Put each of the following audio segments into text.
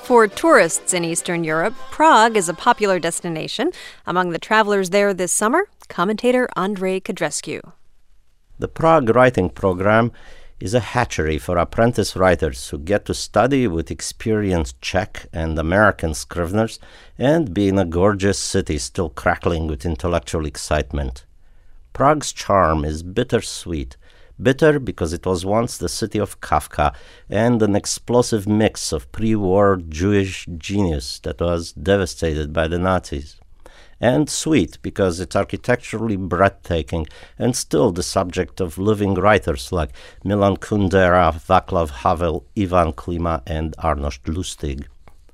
For tourists in Eastern Europe, Prague is a popular destination. Among the travelers there this summer, commentator Andrei Codrescu. The Prague Writing Program is a hatchery for apprentice writers who get to study with experienced Czech and American scriveners and be in a gorgeous city still crackling with intellectual excitement. Prague's charm is bittersweet. Bitter because it was once the city of Kafka and an explosive mix of pre-war Jewish genius that was devastated by the Nazis. And sweet because it's architecturally breathtaking and still the subject of living writers like Milan Kundera, Václav Havel, Ivan Klima, and Arnošt Lustig.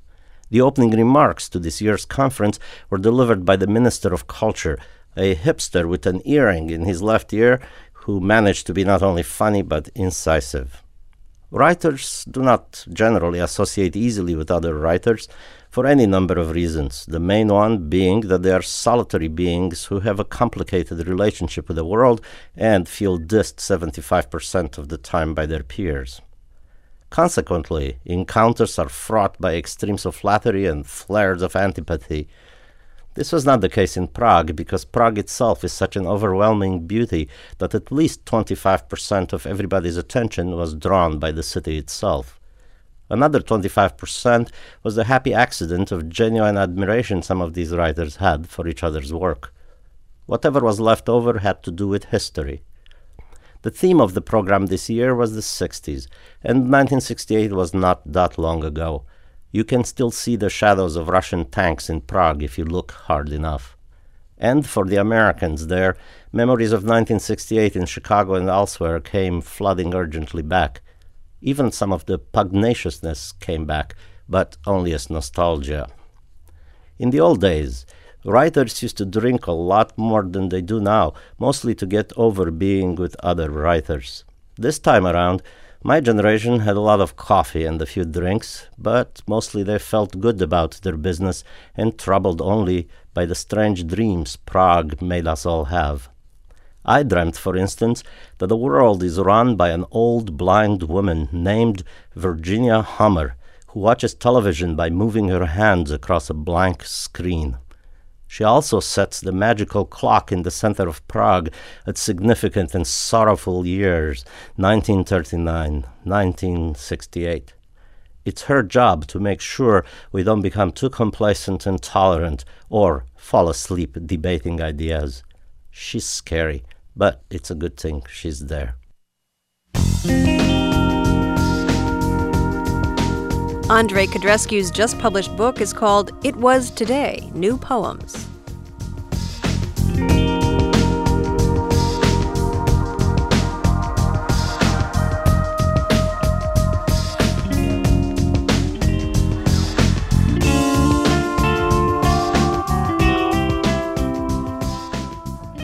The opening remarks to this year's conference were delivered by the Minister of Culture, a hipster with an earring in his left ear who managed to be not only funny but incisive. Writers do not generally associate easily with other writers for any number of reasons, the main one being that they are solitary beings who have a complicated relationship with the world and feel dissed 75% of the time by their peers. Consequently, encounters are fraught by extremes of flattery and flares of antipathy. This was not the case in Prague, because Prague itself is such an overwhelming beauty that at least 25% of everybody's attention was drawn by the city itself. Another 25% was the happy accident of genuine admiration some of these writers had for each other's work. Whatever was left over had to do with history. The theme of the program this year was the 60s, and 1968 was not that long ago. You can still see the shadows of Russian tanks in Prague if you look hard enough. And for the Americans there, memories of 1968 in Chicago and elsewhere came flooding urgently back. Even some of the pugnaciousness came back, but only as nostalgia. In the old days, writers used to drink a lot more than they do now, mostly to get over being with other writers. This time around, my generation had a lot of coffee and a few drinks, but mostly they felt good about their business and troubled only by the strange dreams Prague made us all have. I dreamt, for instance, that the world is run by an old blind woman named Virginia Hummer, who watches television by moving her hands across a blank screen. She also sets the magical clock in the center of Prague at significant and sorrowful years, 1939, 1968. It's her job to make sure we don't become too complacent and tolerant or fall asleep debating ideas. She's scary, but it's a good thing she's there. Andrei Codrescu's just-published book is called It Was Today, New Poems.